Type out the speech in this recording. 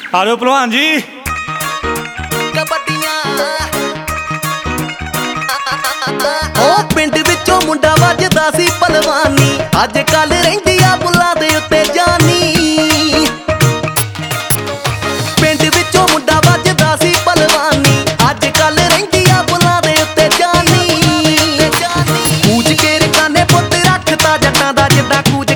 ਆ ਜਾਓ ਭਲਵਾਨ ਜੀ। ਕਬੱਡੀਆਂ ਉਹ ਪਿੰਡ ਵਿੱਚੋਂ ਮੁੰਡਾ ਵੱਜਦਾ ਸੀ ਪਹਿਲਵਾਨੀ, ਅੱਜ ਕੱਲ ਰਹਿੰਦੀ ਆ ਬੁੱਲਾਂ ਦੇ ਉੱਤੇ ਜਾਨੀ। ਪਿੰਡ ਵਿੱਚੋਂ ਮੁੰਡਾ ਵੱਜਦਾ ਸੀ ਪਹਿਲਵਾਨੀ, ਅੱਜ ਕੱਲ ਰਹਿੰਦੀ ਆ ਬੁੱਲਾਂ ਦੇ ਉੱਤੇ ਜਾਨੀ। ਕੂਚ ਕੇ ਰਕਾਨੇ ਪੁੱਤ ਰੱਖਤਾ ਜੱਟਾਂ ਦਾ ਜਿੱਦਾਂ ਕੂਚ